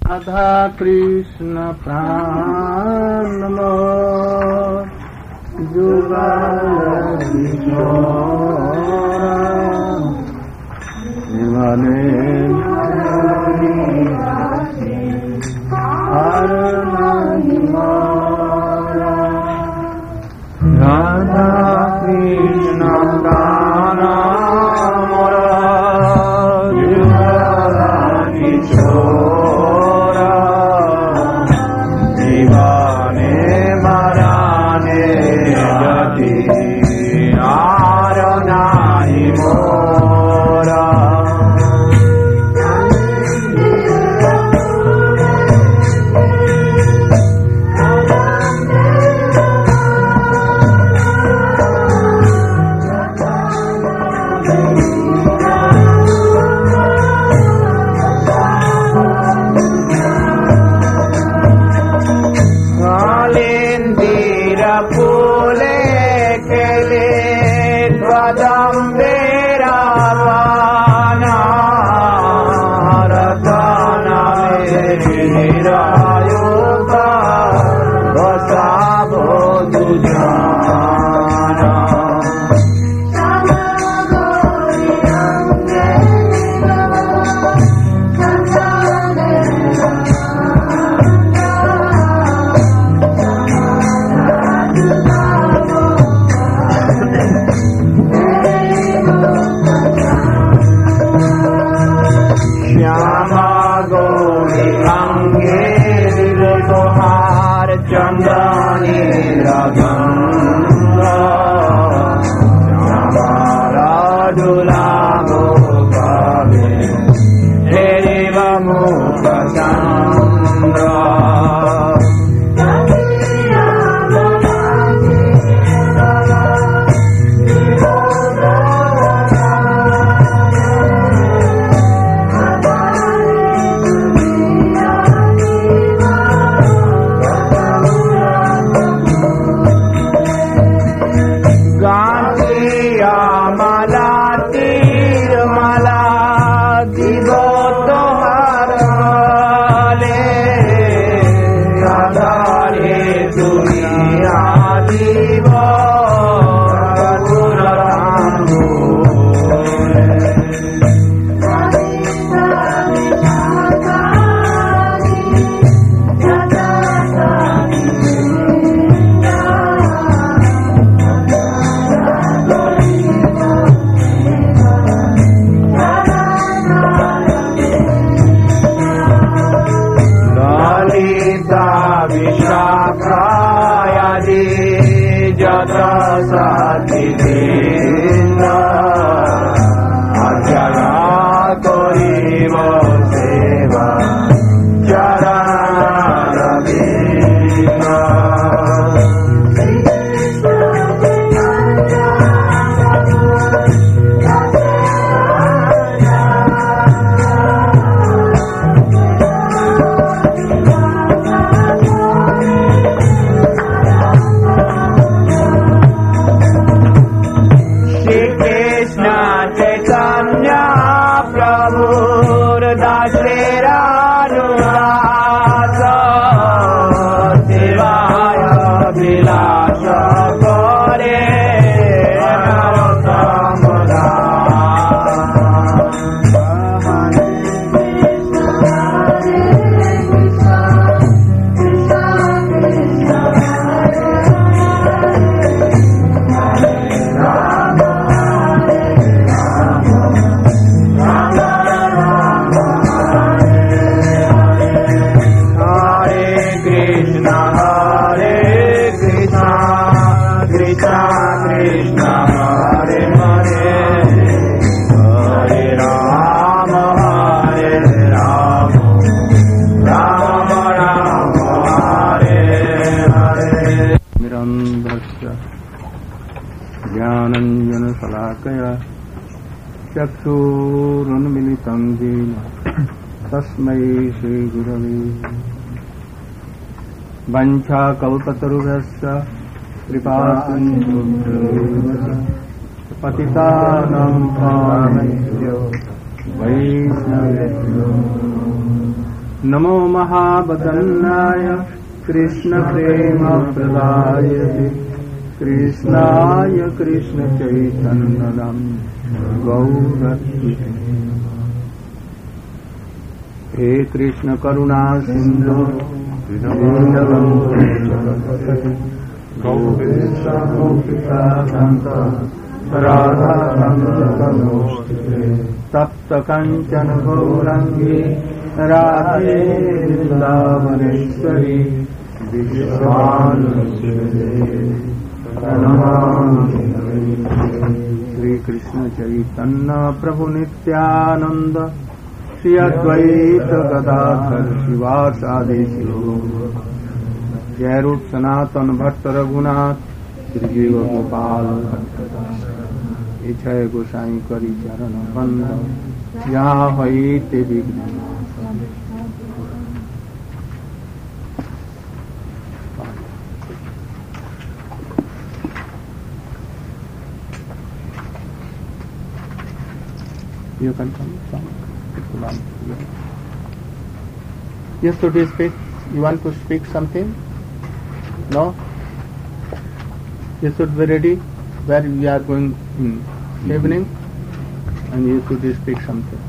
राधा कृष्ण प्राणमो जुगल किशोरा जीवने हर महिमारा राधा कृष्ण प्राणमो जुगल किशोरा जीवने मराने गति आर नाहि मोरा चक्षुरुन्मिलितं येन तस्मै श्रीगुरवे वञ्चाकल्पतरुभ्यश्च कृपासिन्धुभ्यो पतितानां पावनेभ्यो वैष्णवेभ्यो नमो महावदन्नाय कृष्णप्रेमप्रदायते कृष्णाय कृष्णचैतन्यं गौरत्विते हे कृष्ण करुणा सिन्धो दीनबन्धो जगत्पते गौरीशोऽपिता राधाकान्तनमोऽस्तुते तप्त काञ्चन गौराङ्गी राधे वृन्दावनेश्वरी श्री कृष्ण चैतन्य प्रभु नित्यानंद श्री अद्वैत गदाधर शिवासादि जय रूप सनातन भट्ट रघुनाथ श्री जीव गोपाल इच्छय गोसाई करी चरण बंद यहाँ हई ते विघ्न You can come from Yes, to speak. You want to speak something? No? You should be ready where we are going in evening and you should speak something.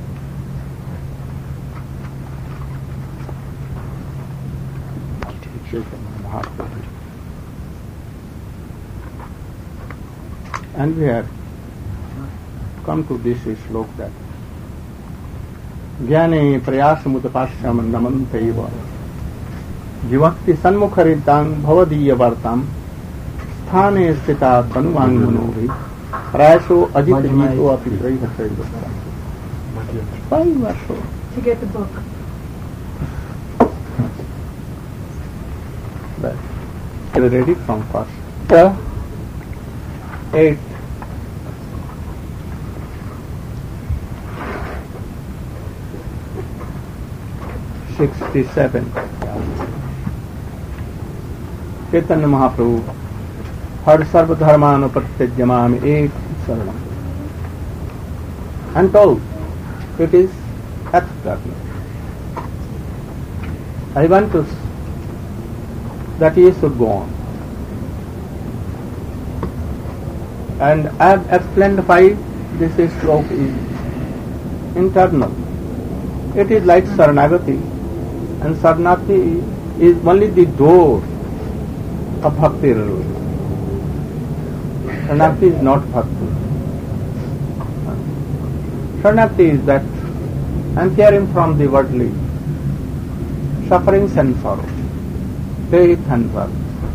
And we have come to this slok that ज्ञाने प्रयासमुत्पाश्यम नमन्त्यैव विभक्ति सन्मुखरितां भवदीय वार्तां स्थाने स्थिता तनुवाङ्मनोहि प्रयासो अजित जीतो अपि त्रैहसैव 5 वर्षो to get the book. But get ready from first 8 67 Chaitanya Mahaprabhu हर सर्वधर्मानुपत्यज्य माम एक शरणम and told it is external. I want to that he should go on, and I have explained why this slok is internal. It is like Saranagati, and Saranagati is only the door of Bhakti. Saranagati is not Bhakti. Saranagati is that I am caring from the worldly sufferings and sorrows, faith and birth.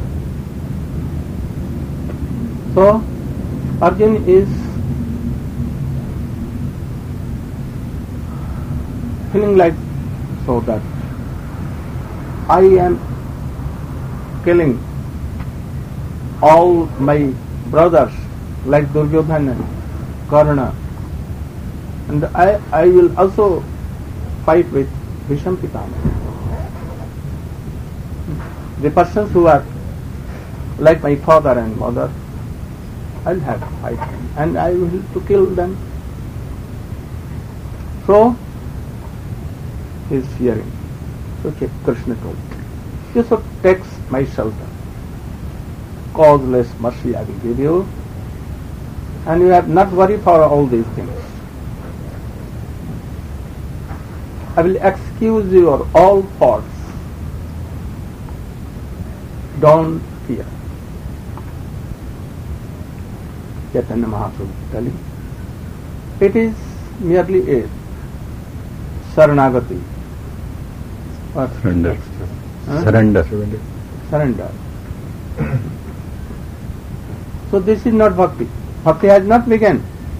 So, Arjuna is feeling like so that I am killing all my brothers like Duryodhana and Karna, and I will also fight with Bhishma Pitama. The persons who are like my father and mother, I will have to fight them and I will to kill them. So he is fearing. So Krishna told, you should take my shelter. Causeless mercy I will give you, and you have not worry for all these things. I will excuse your all faults. Don't fear. Chaitanya Mahaprabhu telling, it is merely a Saranagati. Surrender. Huh? Surrender. So this is not bhakti. Bhakti has not begun.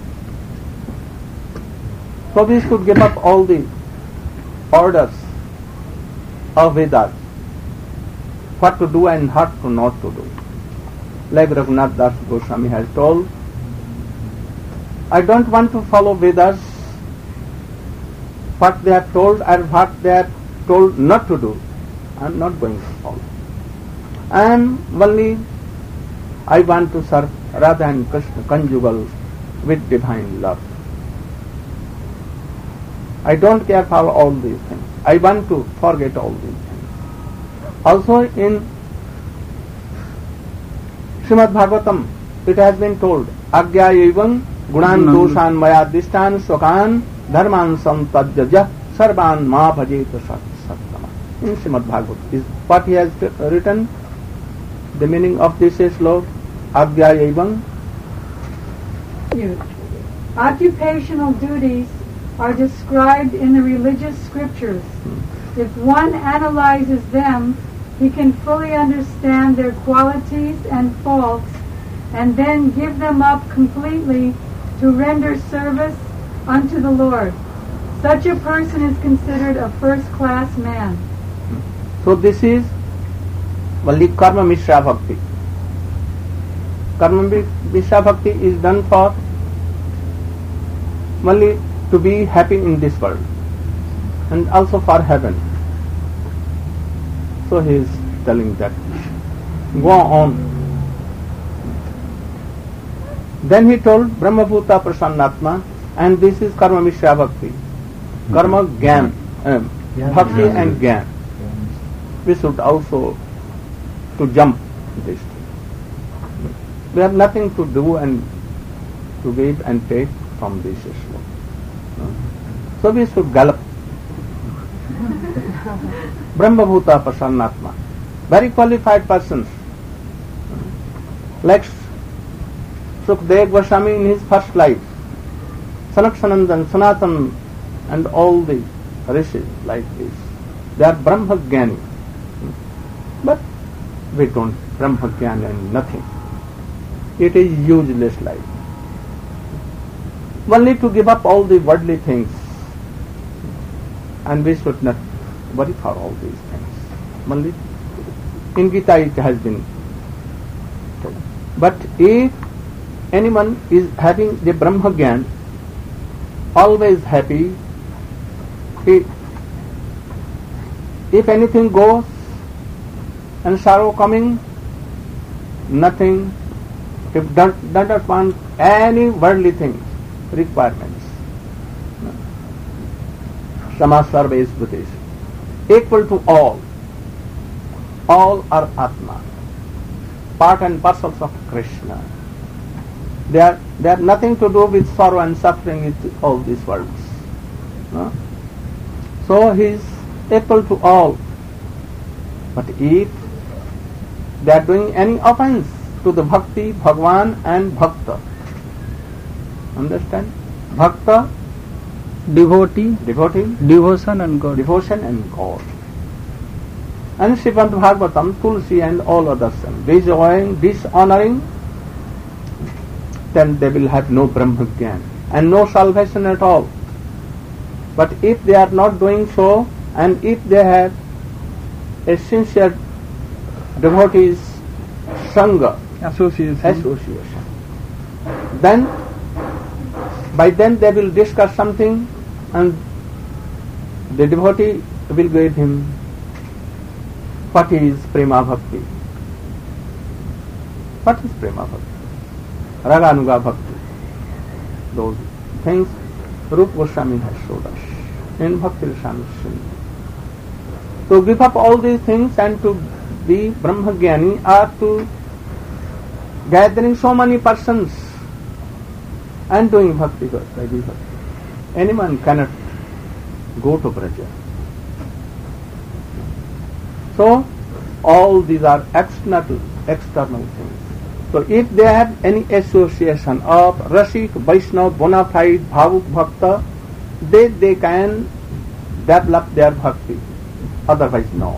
So we should give up all the orders of Vedas, what to do and what to not to do. Like Raghunath Das Goswami has told, I don't want to follow Vedas, what they have told and what they have told not to do. I am not going to follow. And only I want to serve Radha and Krishna conjugal with divine love. I don't care for all these things. I want to forget all these things. Also in Srimad Bhagavatam, it has been told, Agya evam gunan doshan maya dishtan swakan dharman samtajya sarvan ma bhajeta sattama. In Srimad Bhagavatam is what he has written. The meaning of this is Lord Agya evam. Occupational duties are described in the religious scriptures. If one analyzes them, he can fully understand their qualities and faults and then give them up completely to render service unto the Lord. Such a person is considered a first-class man. So this is only Karma Mishra Bhakti. Karma Mishra Bhakti is done for only to be happy in this world and also for heaven. So he is telling that. Go on. Then he told Brahmabhuta Prasannatma, and this is Karma Mishra Bhakti. Karma Gyan, Bhakti and Gyan. We should also to jump this. We have nothing to do and to give and take from this issue. So we should gallop. Brahmabhuta Prasannatma. Very qualified persons. Like Sukdev Goswami in his first life, Sanak Sanandan, Sanatan and all the rishis like this. They are Brahma Jnani. But we don't Brahma Jnani and nothing. It is useless life. Only to give up all the worldly things, and we should not worry for all these things. Only in Gita it has been told. But if anyone is having the Brahma Gyan, always happy, if anything goes and sorrow coming, nothing, if doesn't want any worldly things, requirements. Sama sarva is Buddhist. Equal to all. All are Atma. Part and parcels of Krishna. They have nothing to do with sorrow and suffering with all these worlds. No? So he is equal to all. But if they are doing any offense to the Bhakti, Bhagwan and Bhakta, understand? Bhakta, devotee, devotion and God. Devotion and God. And Srimad Bhagavatam, Tulsi and all others, dishonoring, then they will have no Brahma Jnana and no salvation at all. But if they are not doing so, and if they have a sincere devotees Sangha, association, then by then they will discuss something and the devotee will give him what is Prema Bhakti. What is Prema Bhakti? Raganuga Bhakti. Those things Rupa Goswami has showed us in Bhakti Rasamrita Sindhu. To give up all these things and to be Brahma Jnani or to gathering so many persons and doing Bhakti. Anyone cannot go to Braja. So all these are external things. So if they have any association of Rasik, Vaishnava, bona fide, Bhavuk, Bhakta, they can develop their Bhakti. Otherwise not.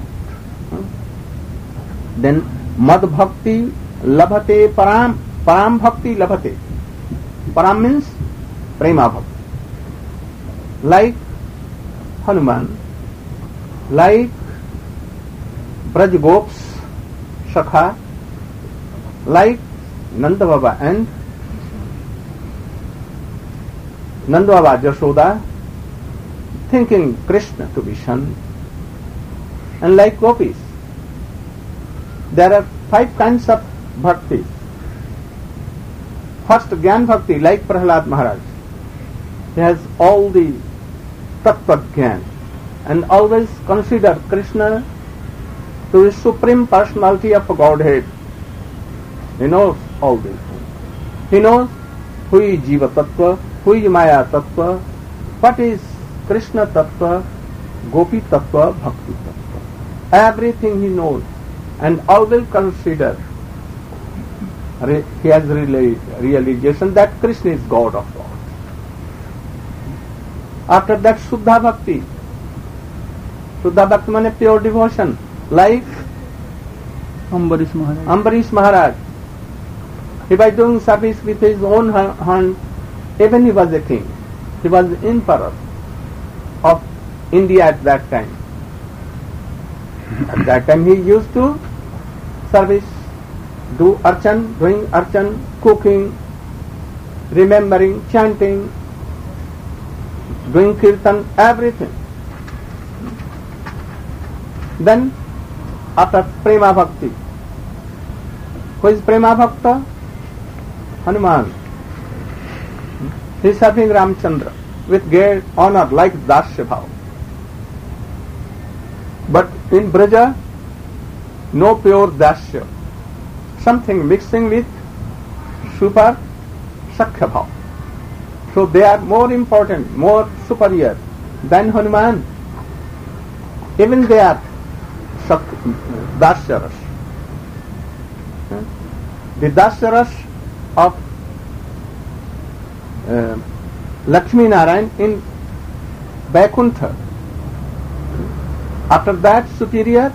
Then Mad Bhakti labhate param, param Bhakti labhate. Param means Prema Bhakti. Like Hanuman, like Braj Gops, Shakha, like Nanda Baba and Nanda Baba Jashoda, thinking Krishna to be son, and like Gopis. There are 5 kinds of bhakti. First, Gyan Bhakti, like Prahlad Maharaj. He has all the Tattvagyan, and always consider Krishna to the Supreme Personality of Godhead. He knows all these things. He knows who is Jiva Tattva, who is Maya Tattva, what is Krishna Tattva, Gopi Tattva, Bhakti Tattva. Everything he knows, and always consider, he has realization that Krishna is God of God. After that, Shuddha Bhakti. Shuddha Bhakti means pure devotion, like Ambarish Maharaj. He was doing service with his own hand, even he was a king. He was emperor of India at that time. At that time he used to service, doing archan, cooking, remembering, chanting, doing kirtan, everything. Then after Prema Bhakti, who is Prema Bhakta? Hanuman. He is serving Ramchandra with great honor like Dasya Bhav. But in Braja, no pure Dasya. Something mixing with super Sakhya Bhav. So they are more important, more superior than Hanuman. Even they are Dasya Ras. The Dasya Ras of Lakshmi Narayan in Vaikuntha. After that, superior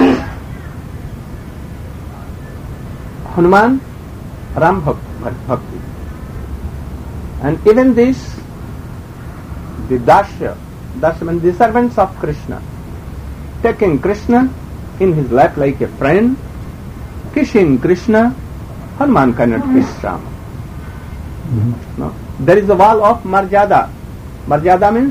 Hanuman, Ram Bhakti. And even this, the Dasya means the servants of Krishna, taking Krishna in his lap like a friend, kissing Krishna, Hanuman cannot kiss Rama. No. There is a wall of Marjada. Marjada means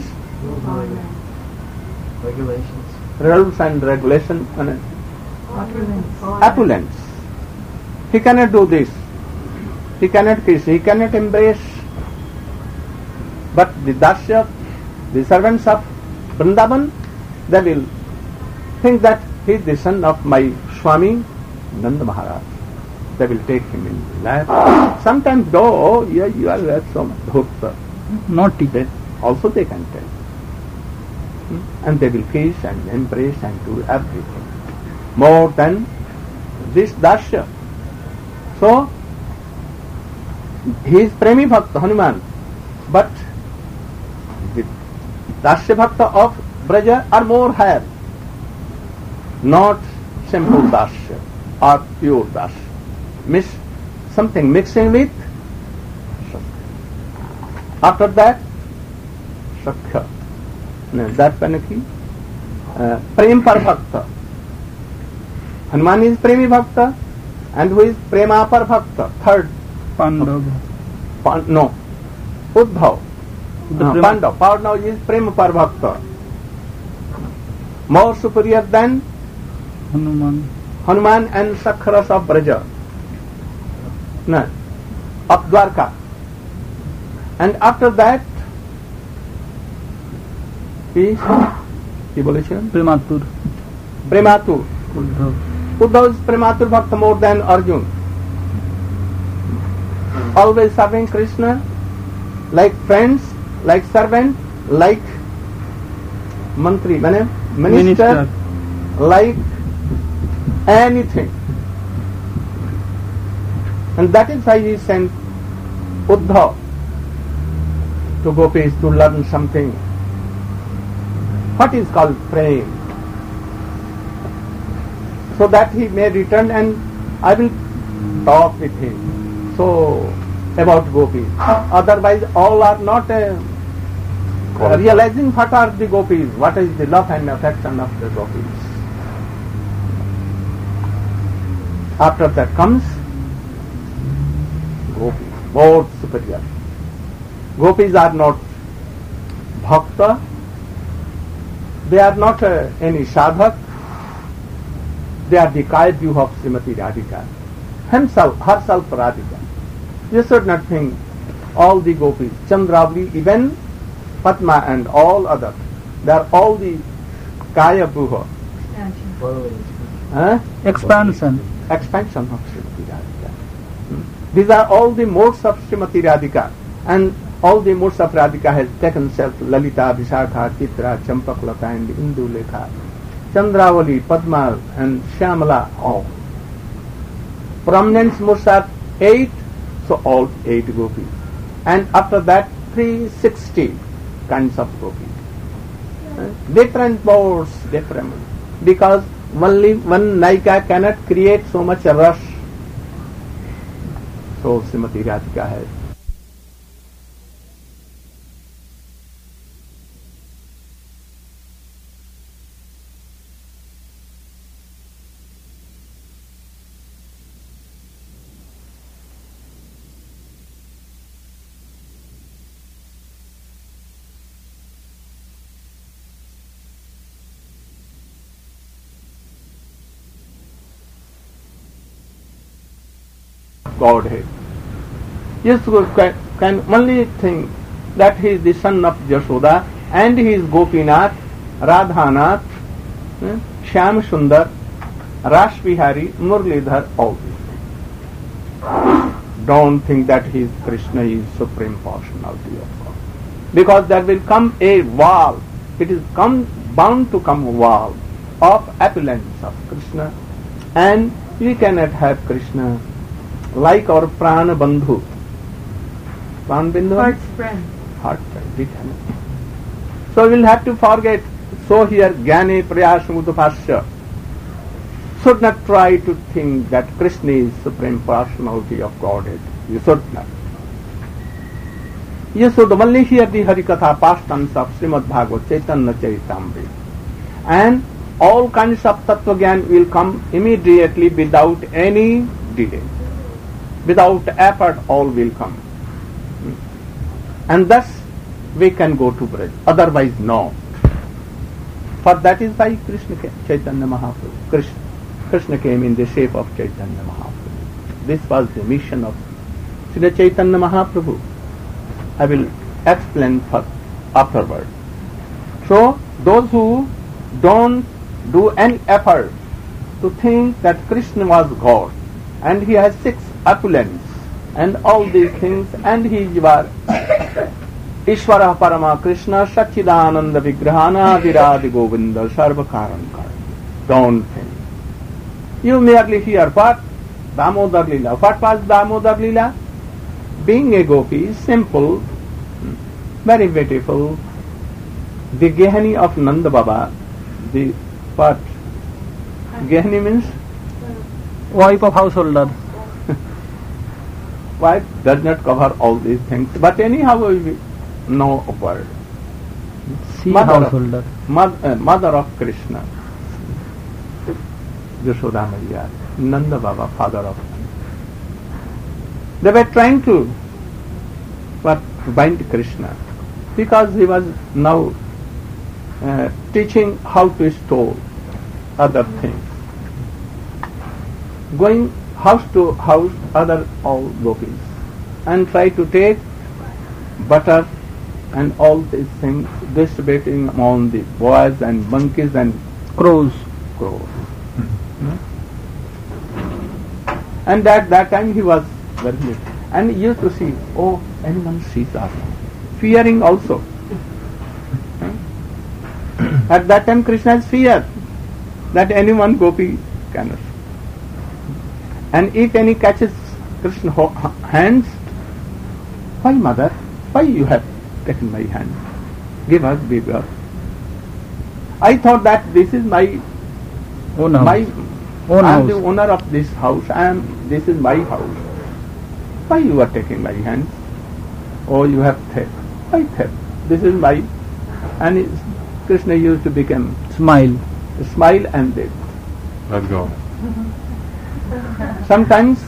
Regulations. rules and regulations. Opulence. He cannot do this. He cannot kiss. He cannot embrace. But the Dasya, the servants of Vrindavan, they will think that he is the son of my Swami Nanda Maharaj. They will take him in lap. Sometimes go, oh yeah, you are so dhurta. Naughty. Then also they can tell. And they will kiss and embrace and do everything. More than this Dasya. So, he is Premi Bhakta, Hanuman. But the Dasya Bhakta of Braja are more higher. Not simple Dasya or pure Dasya. Something mixing with Sakhya. After that, Sakhya. That Panaki, Prem Par Bhakta. Hanuman is Premi Bhakta, and who is Prema Par Bhakta? Third. Pandav. No. Uddhav. Pandav. Pandav is Prema Par Bhakta. More superior than Hanuman and Sakharas of Braja. No. Of Dwarka. And after that, is কি বলেছিলেন? Prematur. Prematur. Uddhav is Prematur Bhakta more than Arjun. Always serving Krishna like friends, like servant, like mantri, minister, like anything. And that is why he sent Uddhav to Gopis to learn something. What is called praying, so that he may return and I will talk with him. So about Gopis. Otherwise, all are not realizing what are the Gopis, what is the love and affection of the Gopis. After that comes Gopis, more superior. Gopis are not Bhakta. They are not any sadhak. They are the Kaya of Srimati Radhika. Herself Radhika. You should not think all the Gopis, Chandravali, even Padma and all other They are all the Kaya Bhuva, Expansion. expansion of Srimati Radhika. These are all the modes of Srimati Radhika, and all the modes of Radhika has taken self Lalita, Vishakha, Chitra, Champaklata and Indulekha, Chandravali, Padma and Shyamala, all. Prominent modes are 8, so all 8 gopis. And after that 360 kinds of gopis. Different modes, different. Because only one Naika cannot create so much rush. So Srimati Radhika has. Godhead. Yeshua can only think that he is the son of Jashoda and he is Gopinath, Radhanath, Shyam Sundar, Rash Bihari, Murlidhar, all these things. Don't think that he is Krishna, he is supreme personality of God. Because there will come a wall, it is bound to come a wall of appellants of Krishna, and we cannot have Krishna like our Prana Bandhu. Prana Bandhu? Heart's friend. Heart friend, we cannot. So we will have to forget. So here, Jnane Prayashamudapasya. Should not try to think that Krishna is Supreme Personality of Godhead. You should not. You should only hear the Harikatha pastimes of Srimad Bhagavad Chaitanya Charitamrita. And all kinds of Tattva Gyan will come immediately without any delay. Without effort, all will come. And thus we can go to Braj. Otherwise, no. For that is why Krishna came, Chaitanya Mahaprabhu. Krishna came in the shape of Chaitanya Mahaprabhu. This was the mission of Sri Chaitanya Mahaprabhu. I will explain afterward. So, those who don't do any effort to think that Krishna was God, and he has 6 opulence, and all these things, and he is Ishvara Parama Krishna Satchidananda Vigrahana Viradi Govinda Sarvakaranka. Don't think. You merely hear what? Damodar Lila. What was Damodar Lila? Being a gopi, simple, very beautiful. The Gehani of Nanda Baba, the what? Gehani means? Wife of householder. Wife does not cover all these things, but anyhow we know a word. She householder. Mother of Krishna, Yashoda Maya, Nanda Baba, father of Nanda. They were trying to bind Krishna because he was now teaching how to store other things. Going house to house, other all gopis, and try to take butter and all these things, distributing among the boys and monkeys and Crows. And at that time he was very little. And he used to see, oh, anyone sees us. Fearing also. At that time Krishna has feared that anyone gopi cannot. And if any catches Krishna's hands, why mother? Why you have taken my hand? Give us, give us. I thought that this is my Own house. I am house. the owner of this house. This is my house. Why you are taking my hand? Oh, you have theft. Why theft? This is my. And Krishna used to become Smile. smile and death. Let go. Sometimes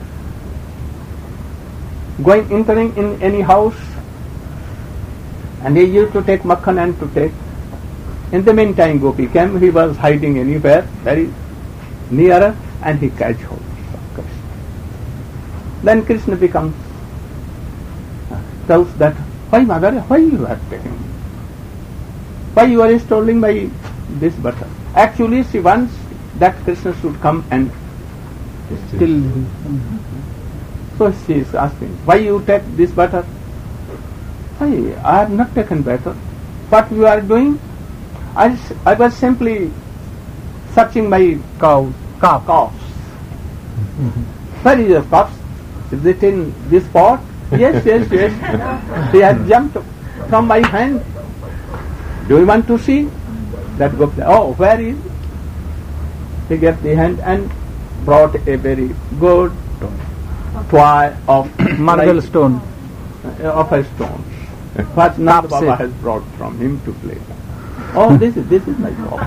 entering in any house, and he used to take makhan and to take. In the meantime, Gopi came. He was hiding anywhere, very nearer, and he catch hold of Krishna. Then Krishna becomes tells that, why mother, why you have taken me? Why you are strolling by this butter? Actually, she wants that Krishna should come and Still. so she is asking, why you take this butter? I have not taken butter. What you are doing? I was simply searching my Calf. calves. Where is your calves? Is it in this pot? Yes. She has jumped from my hand. Do you want to see? That Gopta. Oh, where is? He gave the hand and brought a very good toy of Marble stone. of a stone. What Nanda Baba has brought from him to play. Oh, this is my job.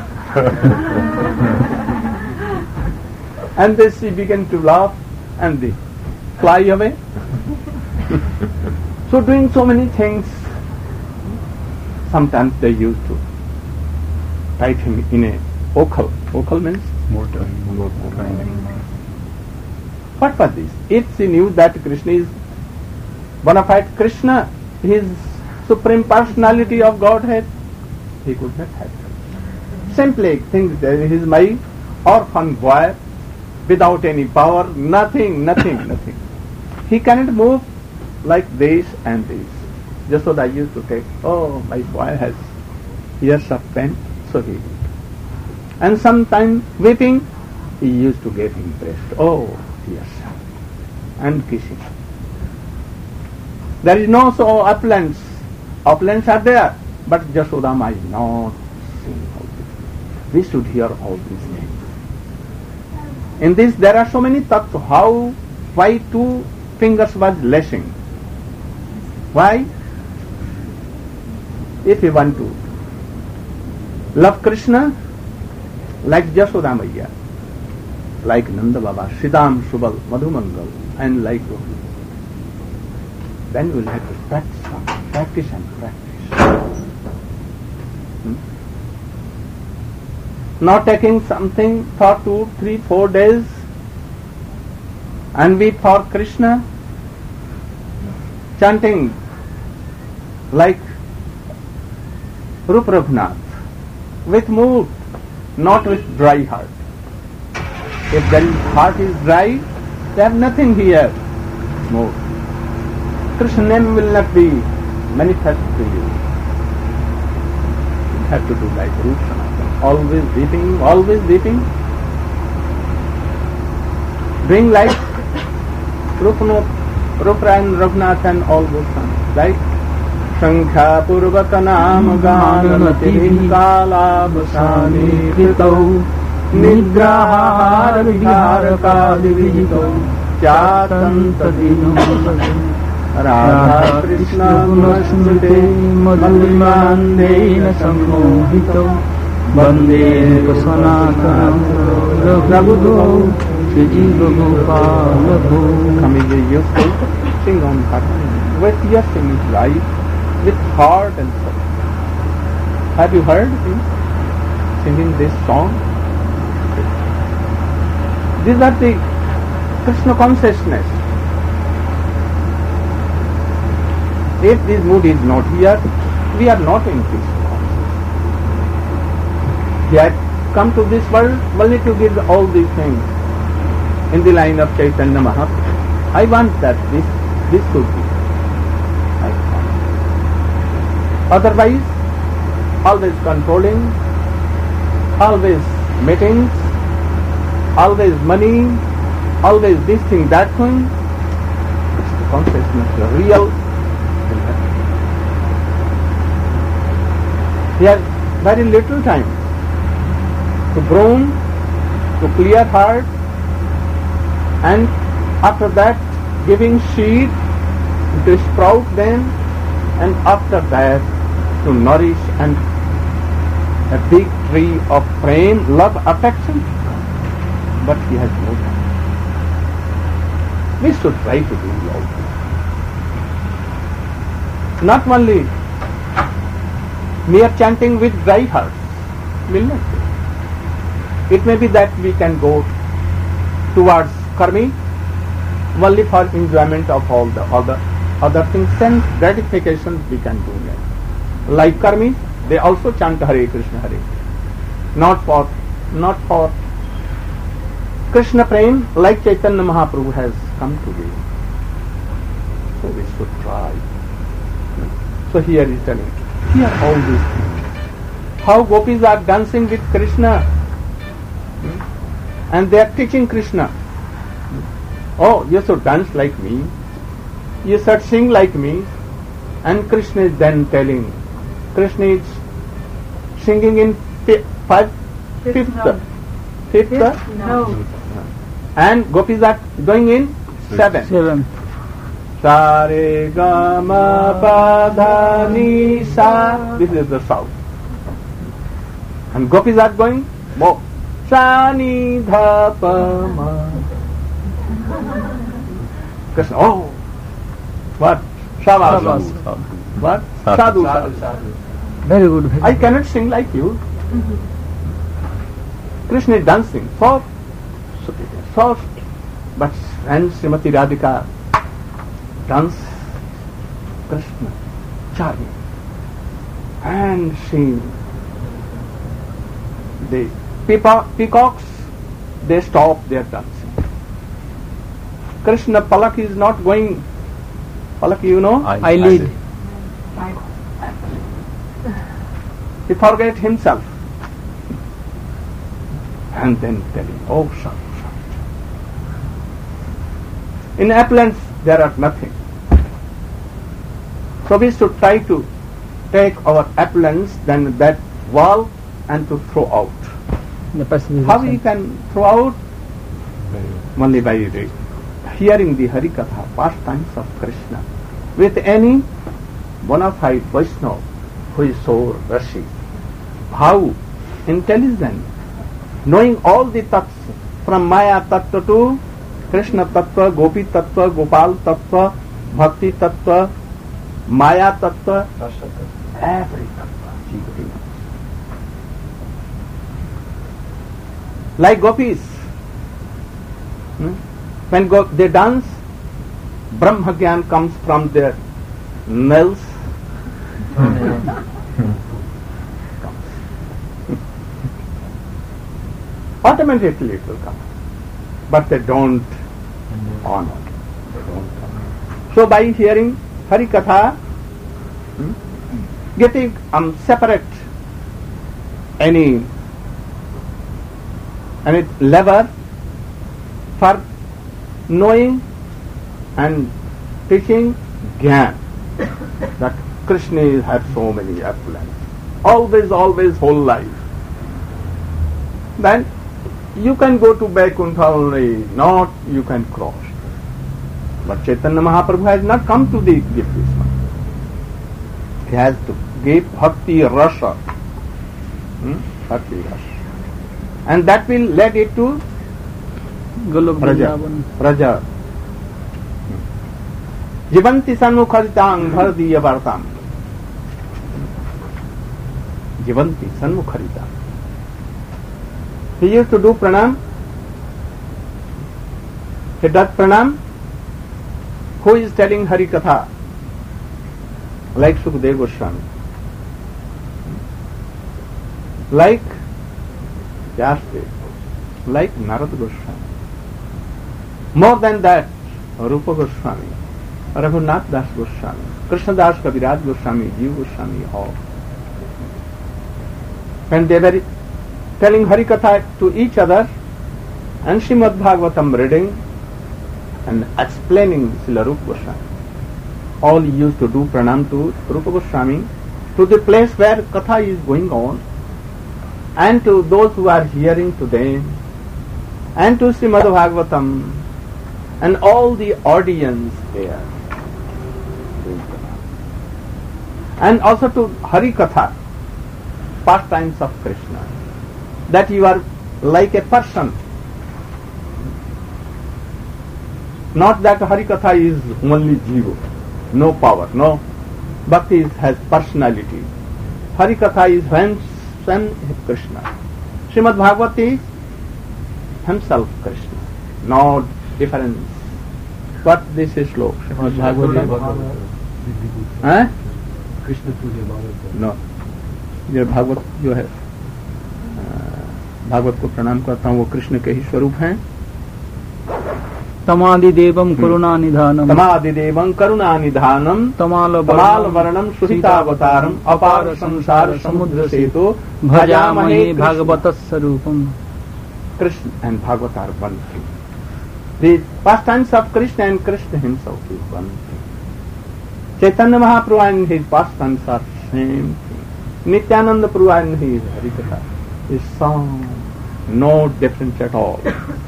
And then she began to laugh and they fly away. So doing so many things, sometimes they used to write him in a vocal. Vocal means? Mortar. What was this? If she knew that Krishna is bona fide Krishna, his supreme personality of Godhead, he could not have done. Simply think that he is my orphan boy without any power, nothing. He cannot move like this and this. Just what I used to take, oh, my boy has years of pain, so he did. And sometimes weeping, he used to get him breast. Oh, yes, and kissing. There is no so uplands. Uplands are there, but Jasodama is not seeing all this. We should hear all these things. In this there are so many tattva. Why 2 fingers was lashing? Why? If you want to love Krishna, like Jashoda Maiya, like Nanda Baba, Siddham, Subal, Madhumangal, and like Gopi, then you will have to practice and practice. Not taking something for 2, 3, 4 days and we for Krishna, chanting like Rup Raghunath, with mood, not with dry heart. If the heart is dry, they have nothing here. Mood. Krishna name will not be manifest to you. You have to do like Rup Sanatana, always weeping. Doing like Rupa and Raghunath and all those songs, like Shankha Purvaka Nam Ganamati Kalabhasani Kritau Nigrahar Viharaka Divijito Chatanta Dinu Radha Krishna Gunasmrite Madhurmandena Sammohito Bande Sanatana Raghudo Kamiji used to sing on Bhakti with tears in his life, with heart and soul. Have you heard him singing this song? These are the Krishna consciousness. If this mood is not here, we are not in Krishna consciousness. We have come to this world only to give all these things in the line of Chaitanya Mahaprabhu. I want that this should be. Otherwise, always controlling, always meetings, always money, always this thing, that thing. It's the consciousness, the real. We have very little time to groom, to clear heart, and after that giving seed to sprout them, and after that to nourish and a big tree of prem, love, affection. But he has no time. We should try to do all this. Not only mere chanting with dry hearts will not do. It may be that we can go towards karmi only for enjoyment of all the other things, sense gratification we can do that. Like karmi, They also chant Hare Krishna, Hare. Not for Krishna Prem, like Chaitanya Mahaprabhu has come to be. So we should try. So here he is telling, hear all these things. How gopis are dancing with Krishna. And they are teaching Krishna. Oh, you should dance like me. You should sing like me. And Krishna is then telling. Krishna is singing in fifth No. and gopis are going in seventh. Sa re ga ma pa dha ni sa. This is the south. And gopis are going more. Sa ni dha pa ma. Krishna, oh, what? Shabas. What? Sadhu. Very good. I cannot sing like you. Krishna is dancing, soft. But and Srimati Radhika dance Krishna, charming. And she, the peacocks, they stop their dancing. Krishna Palak is not going. Palak, you know? I lead. He forget himself. And then telling, oh, Sadhu. In uplands, there are nothing. So we should try to take our uplands, then that wall, and to throw out. How we can throw out? Only by hearing the Harikatha, pastimes of Krishna, with any bona fide Vaishnava who is so rashi. How intelligent, knowing all the tattvas, from Maya tattva to Krishna tattva, Gopi tattva, Gopal tattva, Bhakti tattva, Maya tattva, every tattva. Like gopis, when they dance, Brahma Gyan comes from their nails. Automatically it will come. But they don't honor. So by hearing Harikatha, getting separate any lever for knowing and teaching Gyan, that Krishna has so many affluents, always whole life. Then you can go to Vaikuntha only, not you can cross. But Chaitanya Mahaprabhu has not come to give this one. He has to give Bhakti Rasa. Bhakti Rasa. And that will lead it to Praja. Jivanti Sanmukharitang Bhardiya Vartam. Jivanti Sanmukharitang. He used to do pranam. He does pranam. Who is telling Harikatha? Like Sukadeva Goswami. Like Vyasdev. Like Narada Goswami. More than that, Rupa Goswami, Raghunath Das Goswami, Krishna Das Kaviraj Goswami, Jiva Goswami, all. When they were telling Harikatha to each other, and Srimad Bhagavatam reading and explaining Srila Rupa Goswami, all used to do pranam to Rupa Goswami, to the place where Katha is going on, and to those who are hearing to them, and to Srimad Bhagavatam, and all the audience there. And also to Harikatha, pastimes of Krishna, that you are like a person. Not that Harikatha is only jiva, no power, no. Bhakti has personality. Harikatha is when Krishna. Srimad Bhagavata is himself Krishna, no difference. What this is slow? Srimad Bhagavata? Krishna Puja Bhagavata. No. जो भागवत जो है भागवत को प्रणाम करता हूँ, वो कृष्ण के ही स्वरूप हैं। तमादिदेवम करुणानिधानम तमादिदेवं करुणानिधानम तमाल वर्णम सुहितावतारम अपार संसार समुद्र सेतु भजामहे भागवत स्वरूपम। Krishna and Bhagavad are one thing. The pastimes of Krishna and Krishna himself is one thing. Chaitanya Mahaprabhu and his pastimes are same thing. Nityananda Prabhu and his Harikatha is some no difference at all.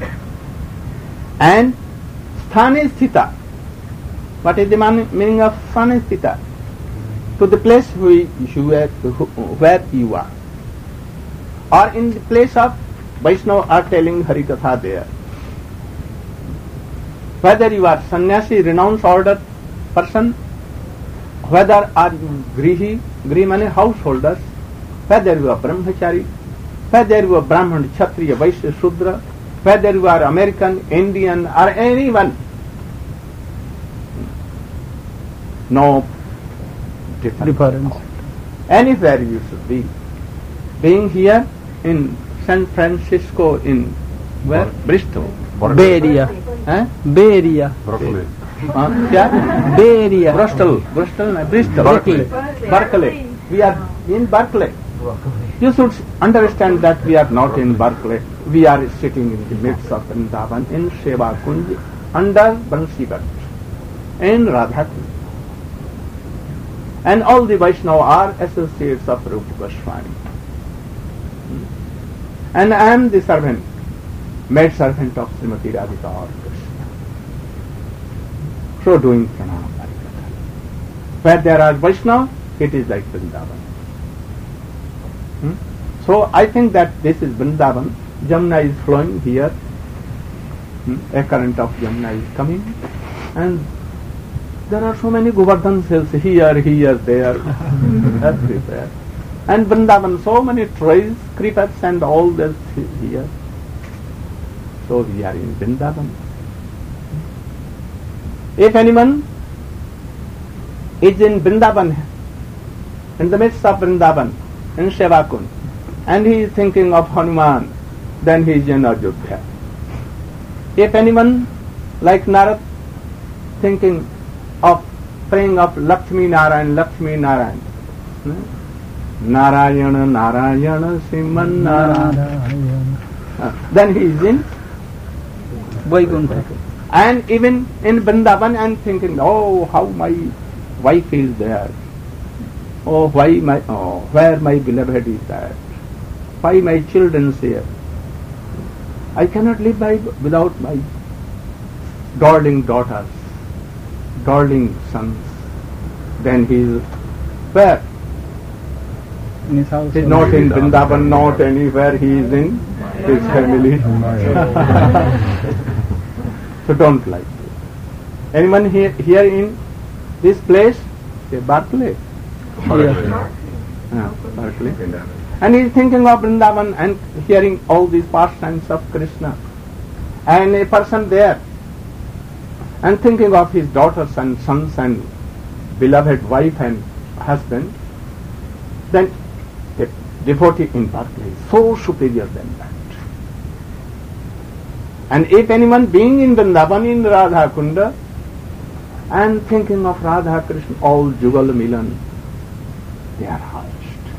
And sthane sthita. What is the meaning of sthane sthita? To the place where you are. Or in the place of Vaishnava are telling Harikatha there. Whether you are sannyasi, renounced order person, whether are you grihi means householders, whether you are brahmachari, whether you are Brahman, Kshatriya, Vaishya, Shudra, whether you are American, Indian or anyone, no difference. Anywhere you should be. Being here in San Francisco, in where? Bristol. Bay Area. Bay Area. Broccoli. क्या? Bay Area. Bristol. Berkeley. We are in Berkeley. You should understand that we are not in Berkeley. We are sitting in the midst of Vrindavan in Seva Kunj under Bansivat in Radha Kunj. And all the Vaishnava are associates of Rupa Goswami. And I am the servant, maid servant of Srimati Radhika or Krishna. So doing pranam Harikatha. Where there are Vaishnava, it is like Vrindavan. So I think that this is Vrindavan. Jamuna is flowing here. A current of Jamuna is coming. And there are so many Govardhan hills here, there, everywhere. And Vrindavan, so many trees, creepers and all this here. So we are in Vrindavan. If anyone is in Vrindavan, in the midst of Vrindavan, in Sevakund, and he is thinking of Hanuman, then he is in Ayodhya. If anyone, like Narad, thinking of praying of Lakshmi Narayan, Narayana, Narayana, Simman Narayana. Then he is in Vaikuntha. And even in Vrindavan I am thinking, oh, how my wife is there. Oh, where my beloved is there. Why my children here. I cannot live without my darling daughters, darling sons. Then he is where? He is not in Vrindavan, not anywhere, he is in his family. So don't like this. Anyone here in this place? Say Berkeley. Berkeley. And he is thinking of Vrindavan and hearing all these pastimes of Krishna. And a person there and thinking of his daughters and sons and beloved wife and husband, then a devotee in Berkeley is so superior than that. And if anyone being in Vrindavan, in Radha Kunda, and thinking of Radha Krishna, all Jugal Milan, they are highest.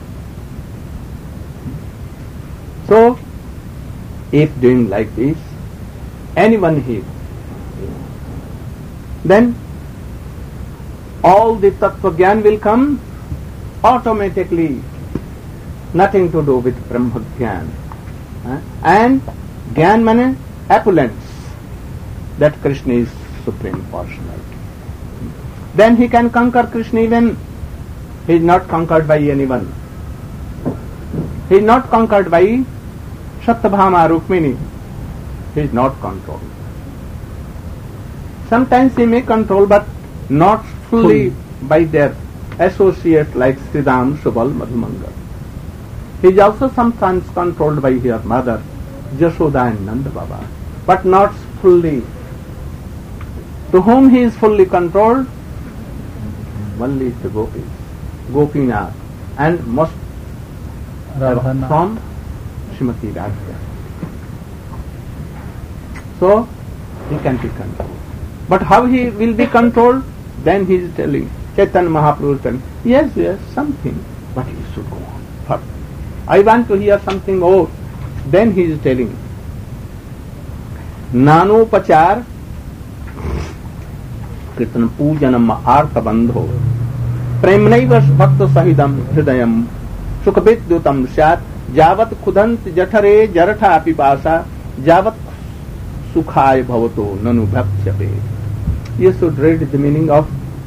So, if doing like this, anyone here, then all the Tattva Gyan will come automatically, nothing to do with Brahma Gyan. And Gyan means opulence, that Krishna is Supreme Personality. Then he can conquer Krishna even he is not conquered by anyone. He is not conquered by Satyabhama Rukmini. He is not controlled. Sometimes he may control, but not fully by their associates like Sridham, Subal, Madhumangal. He is also sometimes controlled by her mother, Jashoda and Nanda Baba, but not fully. To whom he is fully controlled? Only the Gopis, Gopinath, and most Radhana. from Srimati Radhika. So he can be controlled. But how he will be controlled? Then he is telling, Chaitanya Mahaprabhu is telling, yes, something, but you should go on. First, I want to hear something more. Then he is telling, Nanopachar Kirtan Pujanam Artha Bandho Premnaiva Bhakta Sahidam Hridayam Sukhaviddutam Syat Javat Khudant Jathare Jaratha Pipasa Javat Sukhaya Bhavato Nanu Bhakshyape. You should read the meaning of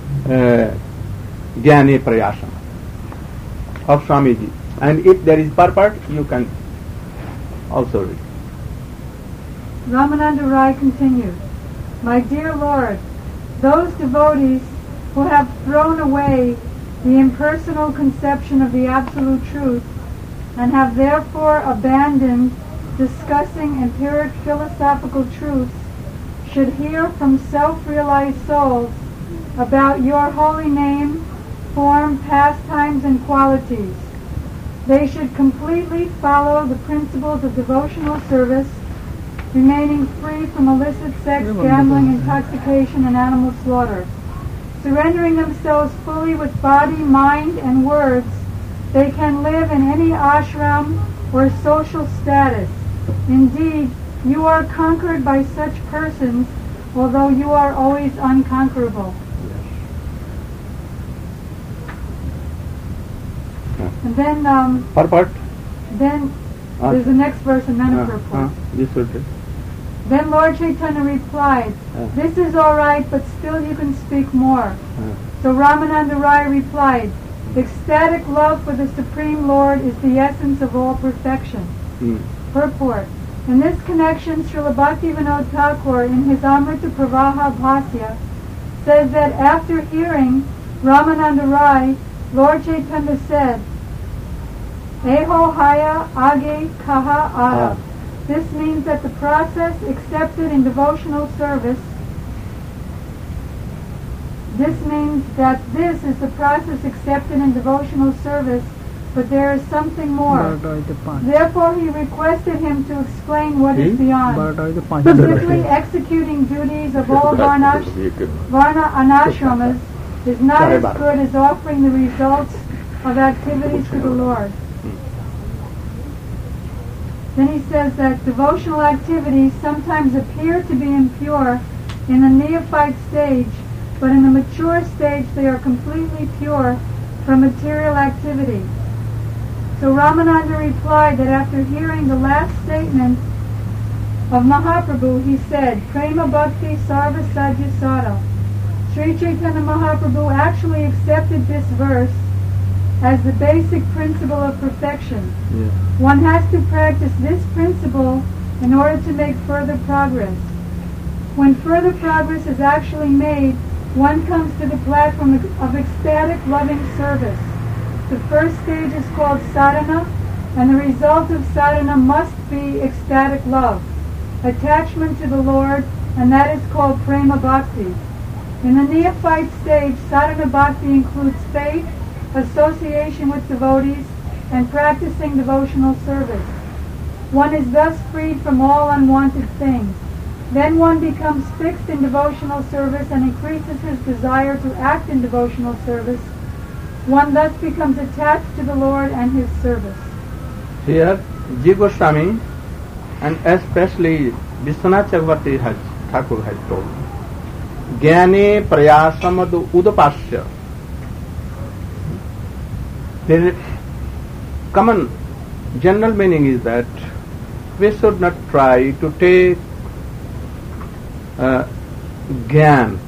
Jnane Prayasam of Swamiji. And if there is purport, you can also read. Ramananda Rai continued, My dear Lord, those devotees who have thrown away the impersonal conception of the Absolute Truth and have therefore abandoned discussing empiric philosophical truths should hear from self-realized souls about your holy name, form, pastimes, and qualities. They should completely follow the principles of devotional service, remaining free from illicit sex, gambling, intoxication, and animal slaughter. Surrendering themselves fully with body, mind, and words, they can live in any ashram or social status. Indeed, you are conquered by such persons, although you are always unconquerable. And then, Purport? then there's the next verse and then a purport. This will do. Then Lord Chaitanya replied, This is all right, but still you can speak more. So Ramananda Rai replied, Ecstatic love for the Supreme Lord is the essence of all perfection. Purport. In this connection, Srila Bhaktivinoda Thakur, in his Amrita Pravaha Bhasya, says that after hearing Ramananda Rai, Lord Chaitanya said, Eho haya age kaha ara. This means that the process accepted in devotional service, this means that this is the process accepted in devotional service, but there is something more. Therefore he requested him to explain what is beyond. Simply executing duties of all Varna anashramas is not as good as offering the results of activities to the Lord. Then he says that devotional activities sometimes appear to be impure in the neophyte stage, but in the mature stage they are completely pure from material activity. So Ramananda replied that after hearing the last statement of Mahaprabhu, he said, Prema Bhakti Sarva Sajya Sada. Sri Chaitanya Mahaprabhu actually accepted this verse as the basic principle of perfection. Yeah. One has to practice this principle in order to make further progress. When further progress is actually made, one comes to the platform of ecstatic loving service. The first stage is called sadhana, and the result of sadhana must be ecstatic love, attachment to the Lord, and that is called prema bhakti. In the neophyte stage, sadhana bhakti includes faith, association with devotees, and practicing devotional service. One is thus freed from all unwanted things. Then one becomes fixed in devotional service and increases his desire to act in devotional service. One thus becomes attached to the Lord and His service. Here, Jiva Goswami and especially Vishwanath Chakravarti Thakur has told, Jnane Prayasamad Udapasya. The common general meaning is that we should not try to take Gyan.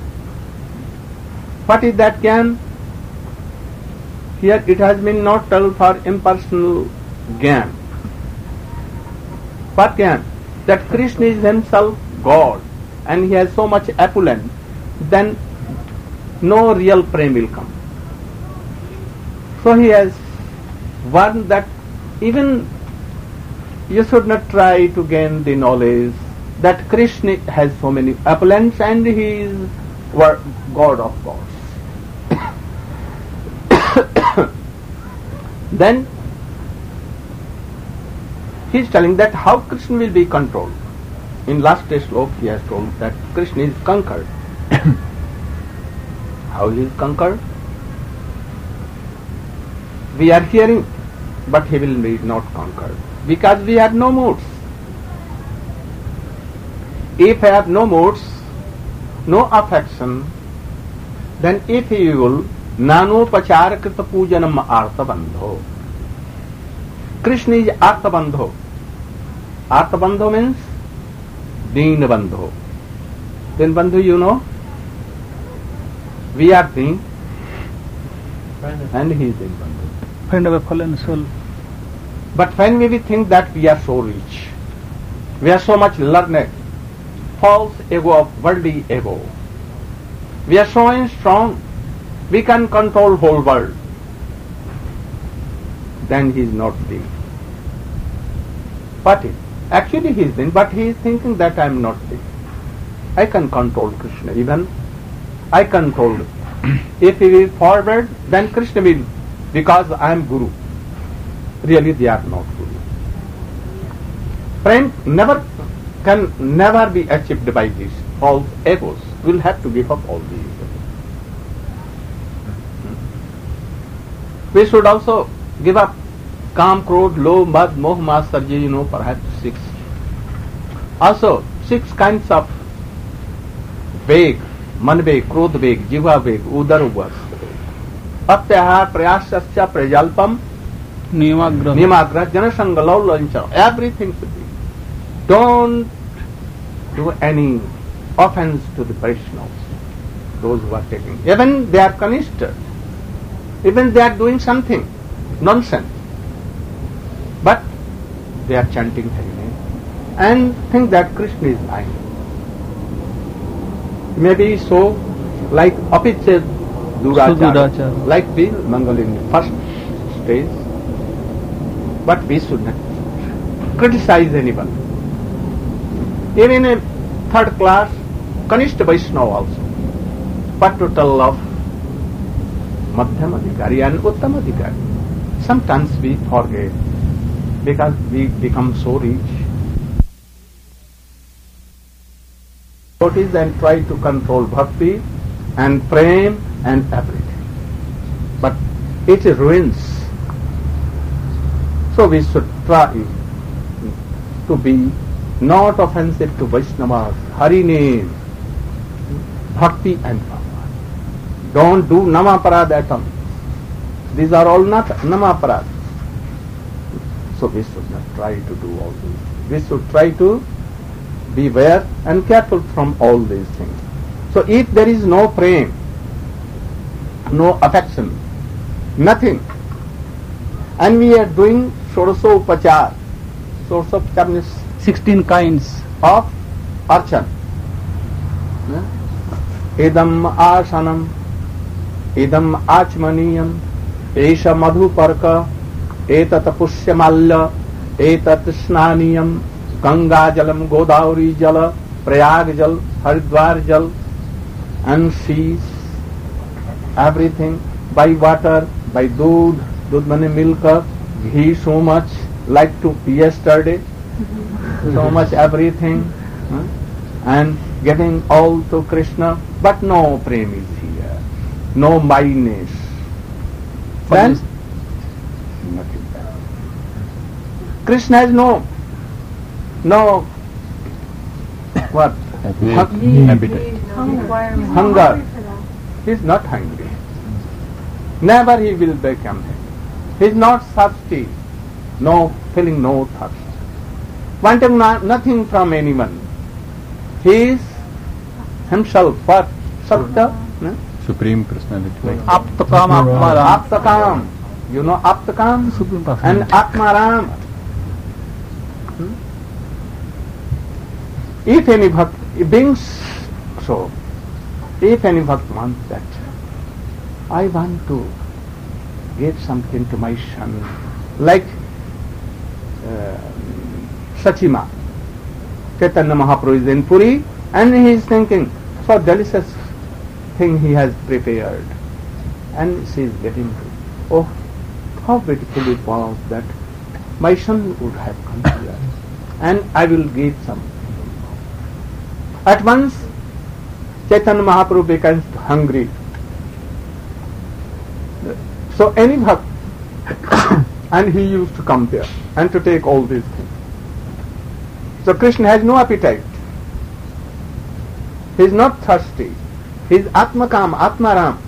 What is that Gyan? Here it has been not told for impersonal Gyan. What Gyan? That Krishna is himself God and he has so much opulence, then no real prem will come. So he has warned that even you should not try to gain the knowledge that Krishna has so many opulence and he is God of gods. Then he is telling that how Krishna will be controlled. In last slok he has told that Krishna is conquered. How he is conquered? We are hearing, but he will be not conquered because we have no moods. If I have no moods, no affection, then if he will nanopachar krita pujanam artabandho. Krishna is artabandho. Artabandho means Deenabandho. Deenabandho, you know? We are Deen and he is Deenabandho. Friend of a fallen soul. But when we think that we are so rich, we are so much learned, false ego of worldly ego, we are so strong, we can control whole world, then he is not Deen. But actually he is Deen, but he is thinking that I am not Deen. I can control Krishna, even I control. If he will forward, then Krishna will, because I am Guru. Really they are not Guru. Prem can never be achieved by these false egos. We will have to give up all these. We should also give up Kam, Krodh, Lobh, Madh, Moh, Matsarya, you know, perhaps 6. Also 6 kinds of Veg, Man Veg, Krodh Veg, Jiva Veg, Udar Vas, Atyahar, Prayasasya, Prajalpam, Nimagra, Janasanga, Laulancha, everything should be. Don't do any offense to the Vaishnavas, those who are taking. Even they are Kanishta, even they are doing something nonsense, but they are chanting Hari name and think that Krishna is mine. Maybe so, like Apichya Durachara, like the Mangal in the first stage, but we should not criticize anyone. Even in third class, Kanishta Vaishnava also, but to tell of Madhyam Adhikari and Uttam Adhikari. Sometimes we forget because we become so rich. Notice and try to control bhakti and prem and everything. But it ruins. So we should try to be not offensive to Vaishnavas, Hari name, bhakti and power. Don't do namaparad at all. These are all not namaparad. So we should not try to do all these. We should try to beware and careful from all these things. So if there is no prem, no affection, nothing, and we are doing Shodasopachar, Shodasopachar means 16 kinds of archan. Idam asanam, idam achmaniyam, esha madhuparka, etat pushyamalya, etat snaniyam, Ganga jalam, Godavari jala, Prayag jal, Haridwar jal, and seas, everything by water, by doodh mane milk, ghee so much, like to yesterday, so much everything, and getting all to Krishna, but no prem is here, no mineness. Then nothing. Krishna has no what? Hunger. He is not hungry. Never he will become hungry. He is not thirsty. No feeling, no thirst. Wanting nothing from anyone. He is himself what? Satya? Supreme Personality. Aptakam Atmaram. Aptakam. You know Aptakam? Supreme And Personality. Atmaram. If any bhakti beings so, if any bhakti wants that, I want to give something to my son, like Sachima, Chaitanya Mahaprabhu is in Puri, and he is thinking, so delicious thing he has prepared, and she is getting, oh, how beautiful it was that my son would have come here and I will give some. At once Chaitanya Mahaprabhu becomes hungry. So any bhakt, and he used to come there and to take all these things. So Krishna has no appetite. He is not thirsty. He is Atmakam, Atmaram.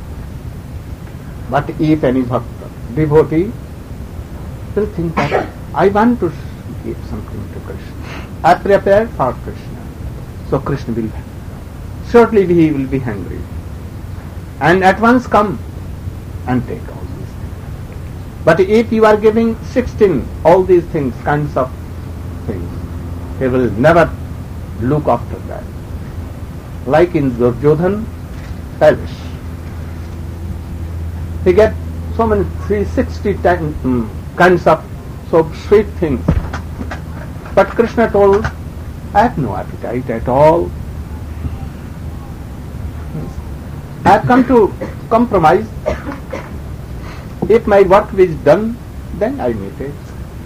But if any bhakta, devotee, will think that I want to give something to Krishna, I prepare for Krishna. So Krishna will, shortly he will be hungry. And at once come and take all these things. But if you are giving 16, all these things, kinds of things, he will never look after that. Like in Duryodhan palace, he get so many 360 kinds of so sweet things. But Krishna told, I have no appetite at all. I have come to compromise. If my work is done, then I may take.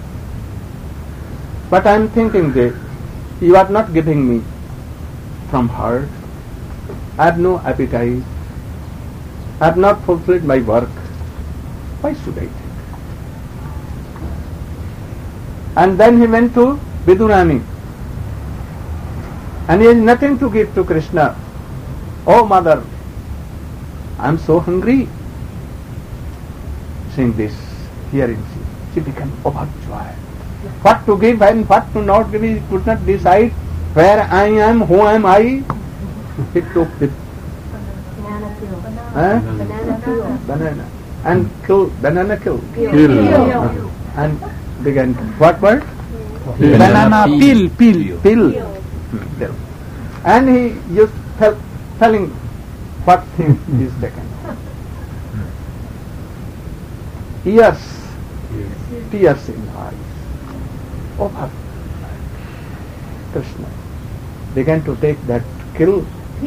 But I am thinking that you are not giving me from heart. I have no appetite. I have not fulfilled my work. Why should I take? And then he went to Vidurani. And he has nothing to give to Krishna. Oh mother, I am so hungry. Seeing this, hearing, she became overjoyed. What to give and what to not give, he could not decide. Where I am, who am I? He took the banana and killed, banana killed. And began, what word? Banana peel. Pill. And he just telling what thing is taken. Tears in eyes. Oh, Krishna began to take that pill.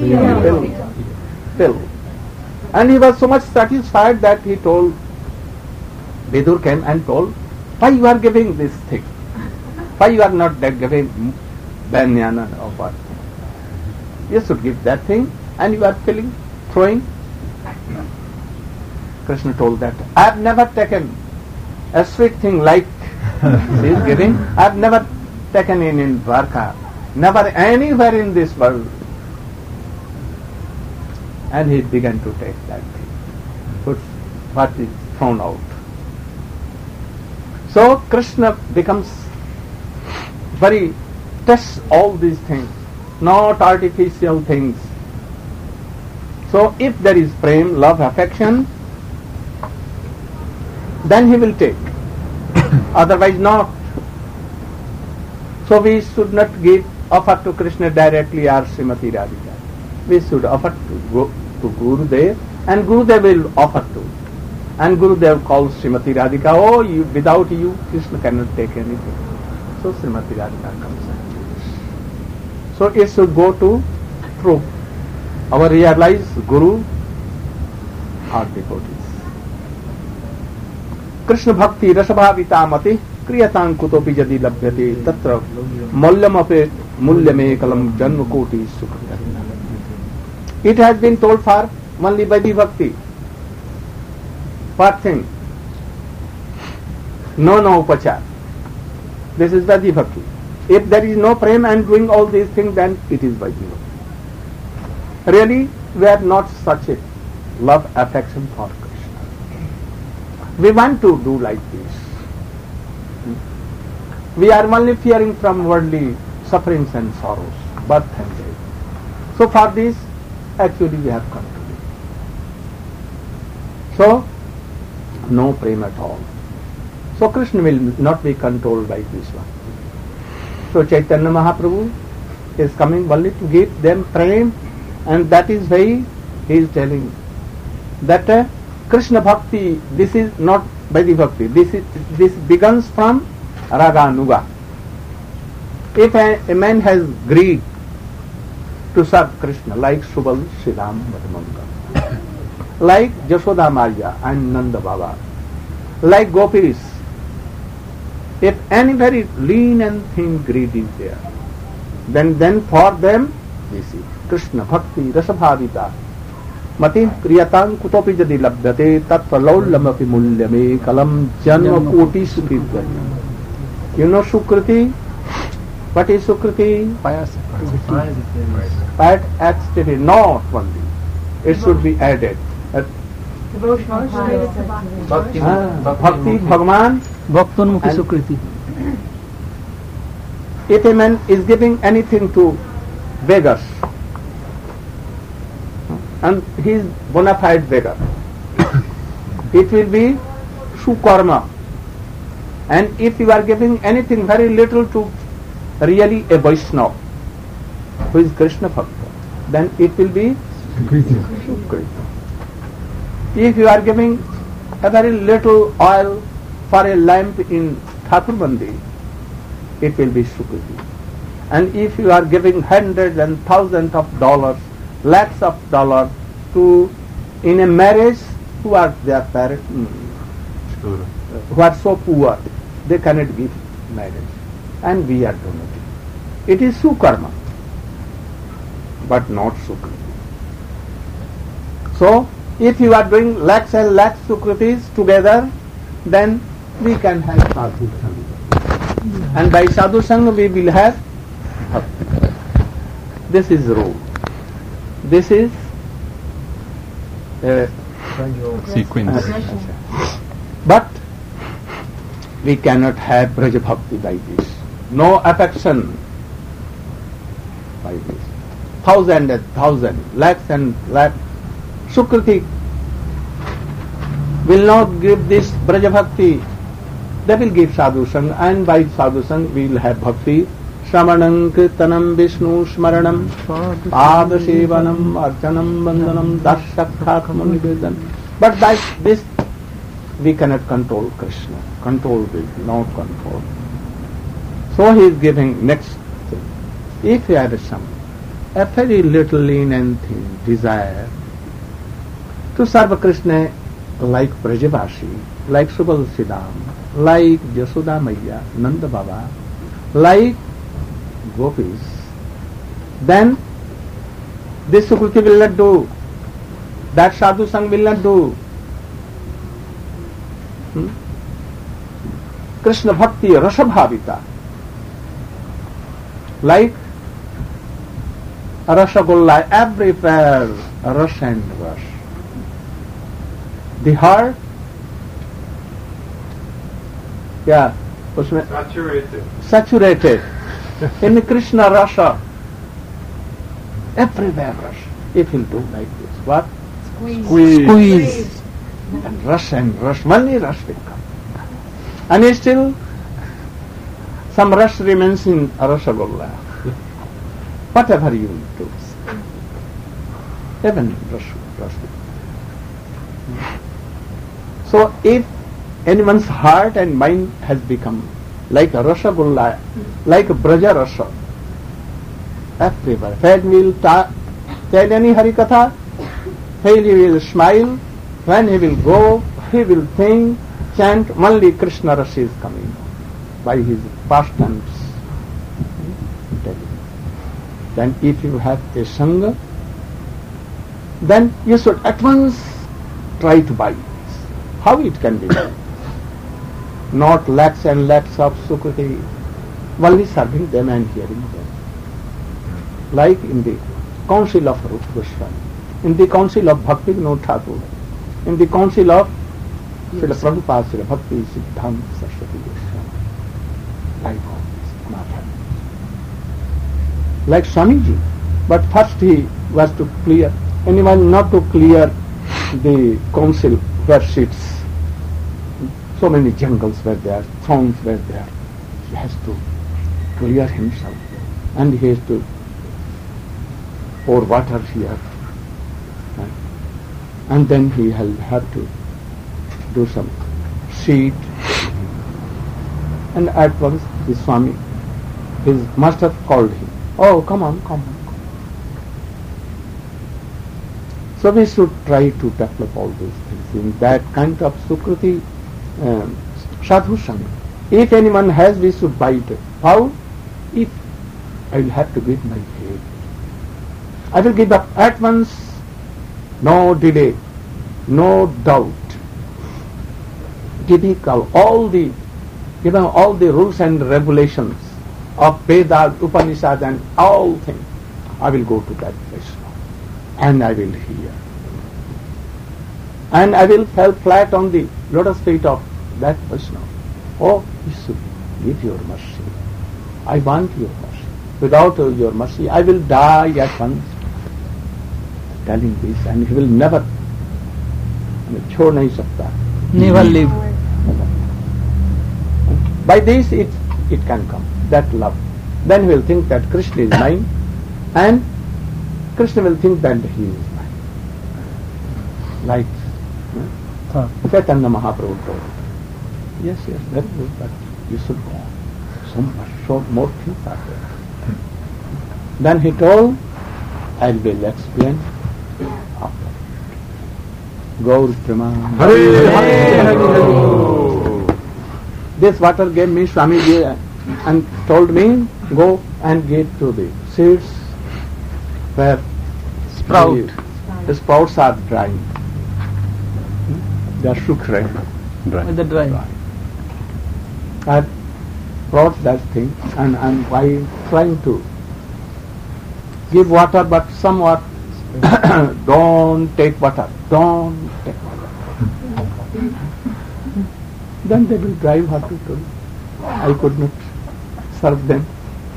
And he was so much satisfied that he told, Vidur came and told, why you are giving this thing? Why you are not giving banana or what? You should give that thing and you are throwing. Krishna told that, I have never taken a sweet thing like he is giving. I have never taken in Dwarka, never anywhere in this world. And he began to take that thing, what is thrown out. So Krishna becomes tests all these things, not artificial things. So if there is prem, love, affection, then he will take. Otherwise not. So we should not offer to Krishna directly or Srimati Radhika. We should offer to go to Gurudev, and Gurudev will offer to. And Gurudev calls Srimati Radhika, oh, without you, Krishna cannot take anything. So Srimati Radhika comes and gives. So it should go to through our realized Guru or devotees. Krishna Bhakti Rasabhavita Mati Kriyatang Kutopi Jadi Labhyate Tatra Mulyamape Mulyame Kalam Janmakoti Sukha. It has been told for only by the Bhakti. What thing? No upachar. This is Vaidhi Bhakti. If there is no prem and doing all these things, then it is Vaidhi Bhakti. Really, we are not such a love affection for Krishna. We want to do like this. We are only fearing from worldly sufferings and sorrows, birth and death. So for this, actually we have come to this. So, no prem at all. So Krishna will not be controlled by this one. So Chaitanya Mahaprabhu is coming only to give them prem, and that is why he is telling that Krishna Bhakti, this is not Vaidhi Bhakti, this begins from Raga Nuga. If a man has greed to serve Krishna, like Subal, Sridham, Madhumanga, like Jashoda Maya and Nanda Baba, like Gopis, If any very lean and thin greed is there, then for them we see Krishna Bhakti Rasabhavita Mati Kriyatang Kutopi Jadi Labdate Tatvalolamapi Mulyame Kalam Janma Koti Sukritva. You know Sukriti? What is Sukriti? Pious. Add exterior, not only. It should be added. Devotional Bhakti, Bhagavan. Bhaktanmukhi Sukriti. If a man is giving anything to beggars, and he is bona fide beggar, it will be Sukarma. And if you are giving anything very little to really a Vaishnava, who is Krishna Bhakta, then it will be Sukriti. If you are giving a very little oil for a lamp in Thakur Mandir, it will be Sukriti. And if you are giving hundreds and thousands of dollars, lakhs of dollars to in a marriage, who are their parents, who are so poor, they cannot give marriage, and we are donating. It is Sukarma, but not Sukriti. So, if you are doing lakhs and lakhs Sukritis together, then we can have Sadhu Sangha. And by Sadhu Sangha we will have Bhakti. This is the rule. This is Sequence. But we cannot have Braja Bhakti by this. No affection by this. Thousand and thousand, lakhs and lakhs. Sukriti will not give this Braja Bhakti. They will give Sadhu Sangha, and by Sadhu Sangha we will have Bhakti. Shramanam Kirtanam Vishnu Smaranam Pada Sevanam Archanam Bandhanam Darshakhat Manivedan. But by this we cannot control Krishna. Control will not control. So he is giving next thing. If you have a very little lean and thin desire to serve Krishna like Brajavashi, like Subal Siddham, like Jasoda Maya, Nanda Baba, like Gopis, then this Sukriti will not do, that Sadhu Sangha will not do. Krishna Bhakti Rasabhavita, like Rasagolla, everywhere Ras and Ras. The heart, उसमें saturated in Krishna Rasa, everywhere Rasa. If he'll do like this, what? Squeeze. And rush, only rush will come. And still some rush remains in Rasagolla. Whatever you do, even rush will come. So if anyone's heart and mind has become like a Rasagolla, like a Braja Rasa, everywhere, when he will tell any Harikatha, he will smile, when he will go, he will think, chant, only Krishna Rasa is coming by his pastimes. Then if you have a Sangha, then you should at once try to buy this. How it can be done? Not lakhs and lakhs of Sukriti, only serving them and hearing them. Like in the council of Rupa Goswami, in the council of Bhakti Vinod Thakur, in the council of Srila Prabhupada, Srila Bhakti Siddhanta Saraswati Goswami. Like all this, not happening. Like Swamiji, but first he was to clear, anyone not to clear the council where sits. So many jungles were there, thorns were there. He has to clear himself, and he has to pour water here, and then he will have to do some seed. And at once the Swami, his master called him. Oh, come on. So we should try to develop all these things in that kind of Sukriti, Sadhu Sangha. If anyone has, we should buy it. How? If I will have to give my head, I will give up at once, no delay, no doubt. Giving all the rules and regulations of Vedas, Upanishads and all things, I will go to that Vaishnava and I will hear. And I will fall flat on the lotus feet of that Vaishnava. Oh, you should give your mercy. I want your mercy. Without your mercy, I will die at once. Telling this, and he will never छोड़ नहीं सकता. Never live. By this it can come, that love. Then he will think that Krishna is mine, and Krishna will think that he is mine. Like Chaitanya Mahaprabhu told. Yes, very good, but you should go on. So more things are there. Then he told, I will explain after. Gaur Praman. This water gave me Swamiji and told me, go and give to the seeds where the sprouts are drying. They are shukre. With the dry. I brought that thing and I trying to give water, but somewhat don't take water. Then they will drive water to me. I could not serve them.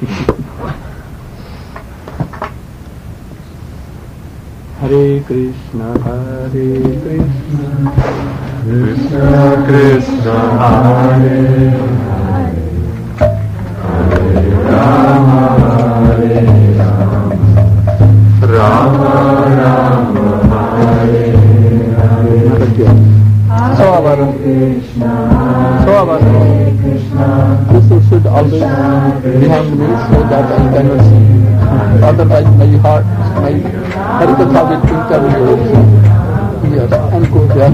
Hare Krishna, Hare Krishna, Krishna Krishna, Hare Hare, Hare Rama, Hare Rama, Rama Rama, Hare Hare. So our this should always behind me so that I cannot see. Otherwise my heart, my Harikatha will interview here and go there.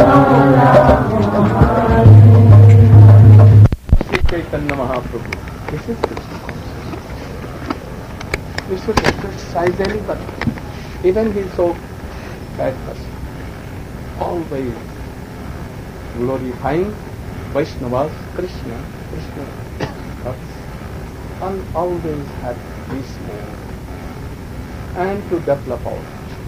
Sri Chaitanya Mahaprabhu. This is Krishna consciousness. We should exercise anybody. Even he is so bad person. Always glorifying Vaishnavas, Krishna, and always have this mode and to develop our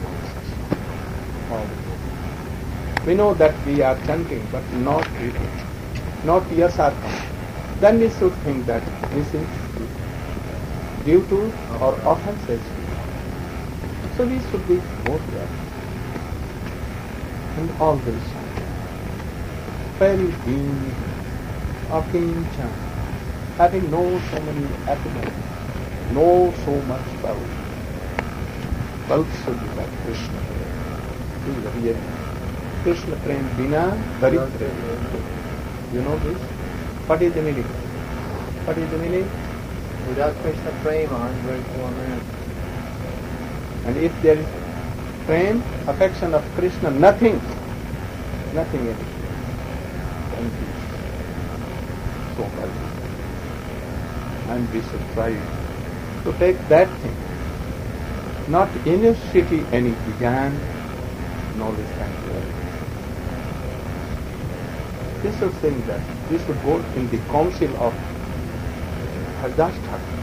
we know that we are chanting but not reading, not years are coming. Then we should think that this is due to or offenses. So we should be more careful and always very deep of chant, having no so many epithets, no so much wealth. Wealth should be like Krishna. Krishna prem bina daridre. You know this? What is the meaning? What is the meaning? Without Krishna prema, is very poor man. And if there is prem, affection of Krishna, nothing in it. So healthy. And we should try to take that thing. Not university any began, knowledge and learning. We should think that we should go in the council of Haridas Thakur,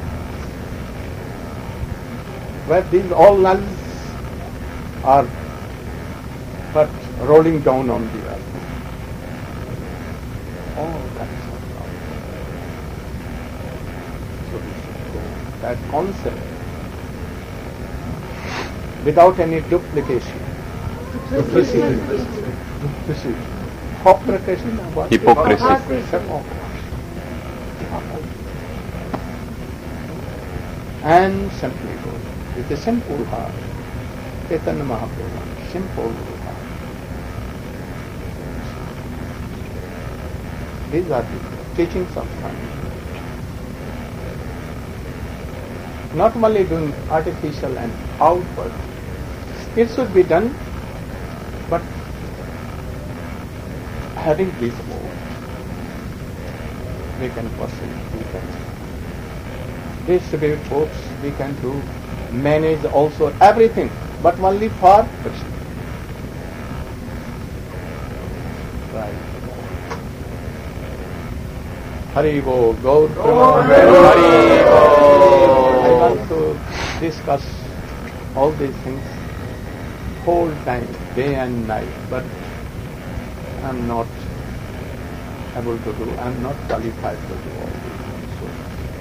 where these all knowledge are but rolling down on the earth. All kinds of knowledge. So we should go that concept without any duplication. Hypocrisy. And simply go with a simple heart. Chaitanya Mahaprabhu, simple heart. These are the teachings of Swami. Not only doing artificial and outward, it should be done, but having this mode. we can proceed. We can distribute books, we can do, manage also everything, but only for Krishna. Right. Hari Bo, Gaur Hari Bo. I want to discuss all these things whole time, day and night, but I'm not able to do, I'm not qualified to do all these things. So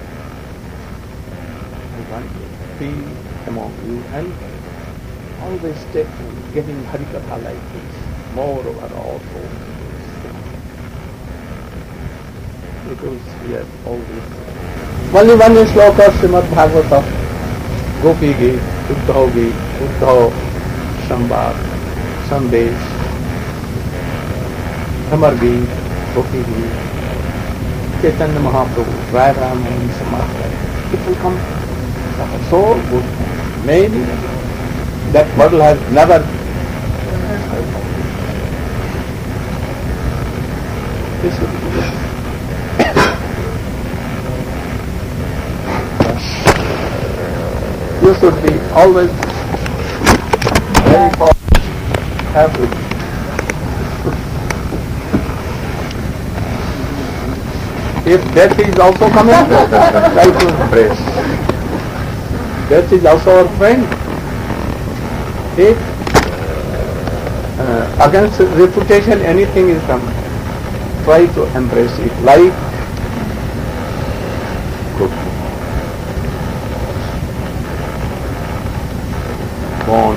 I want to be among you and always take getting Harikatha like this, moreover also. Because we have all this. Only one is sloka Srimad Bhagavata, Gopi Gita, Uddhav Gita, Uddhav, Sambhad, Sandesh, Amar Gita, Gopi Gita, Chaitanya Mahaprabhu, Rai Ram and Samadhi. It will come so good. Maybe that model has never this will be good. You should be always very happy. If death is also coming, try to embrace. Death is also our friend. If against reputation anything is coming, try to embrace it like good. Born,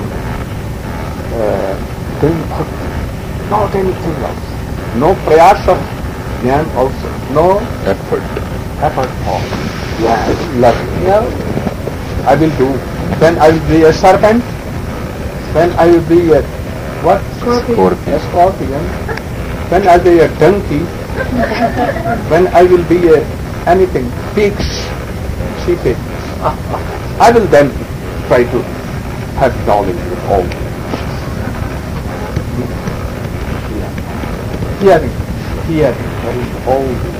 doing bhakti, not anything else. No prayas of jnana also, no effort of love. I will do. Then I will be a serpent. Then I will be a what? Scorpion. A scorpion. Then I will be a donkey. When I will be a anything, pigs, sheep. I will then try to have knowledge with all. Hearing all this.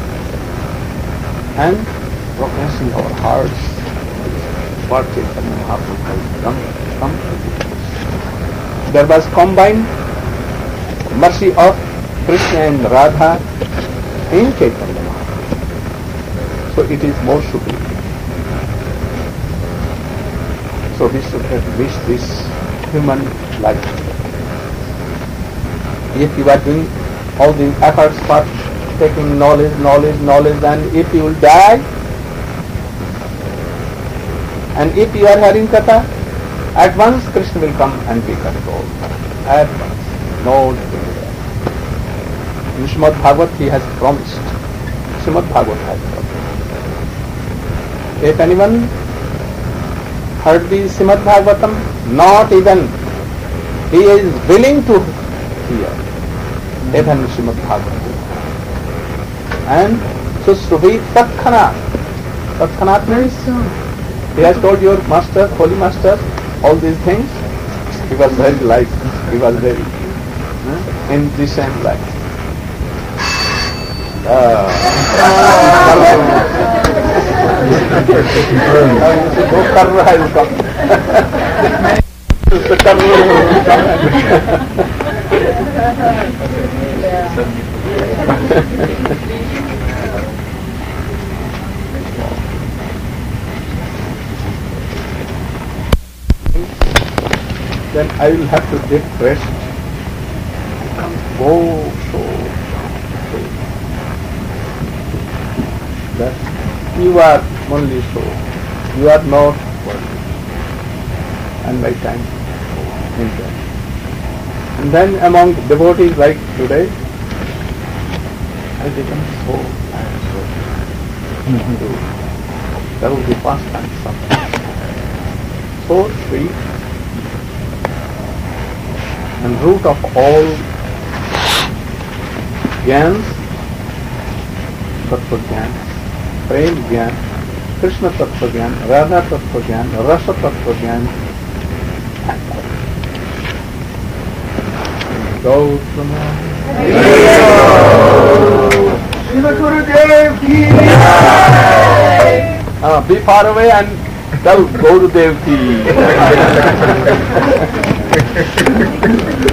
And progressing our hearts, what Chaitanya Mahaprabhu has come. There was combined mercy of Krishna and Radha in Chaitanya Mahaprabhu. So it is more supreme. So we should have wished this human life. If you are doing all the efforts for taking knowledge, and if you will die, and if you are hearing Katha, at once Krishna will come and be controlled. At once. No delay. In Srimad Bhagavat he has promised. Srimad Bhagavat has promised. If anyone heard the Srimad Bhagavatam, not even he is willing to hear even Srimad Bhagavatam. And Susruvi Tatkhanat. Tatkhanat means he has told your master, holy master, all these things. He was very like, he was very in the same life. Then I will have to get rest. Go so that you are only so. You are not worthy. And my time in that. And then among devotees like today, I become so there will be pastime something. So sweet. And root of all jnans, Tattva Jnana, Prem Jnana, Krishna Tattva Jnana, Radha Tattva Jnana, Rasa Tattva Jnana, Gautama. Srila Gurudev Be far away and tell, go to Devki.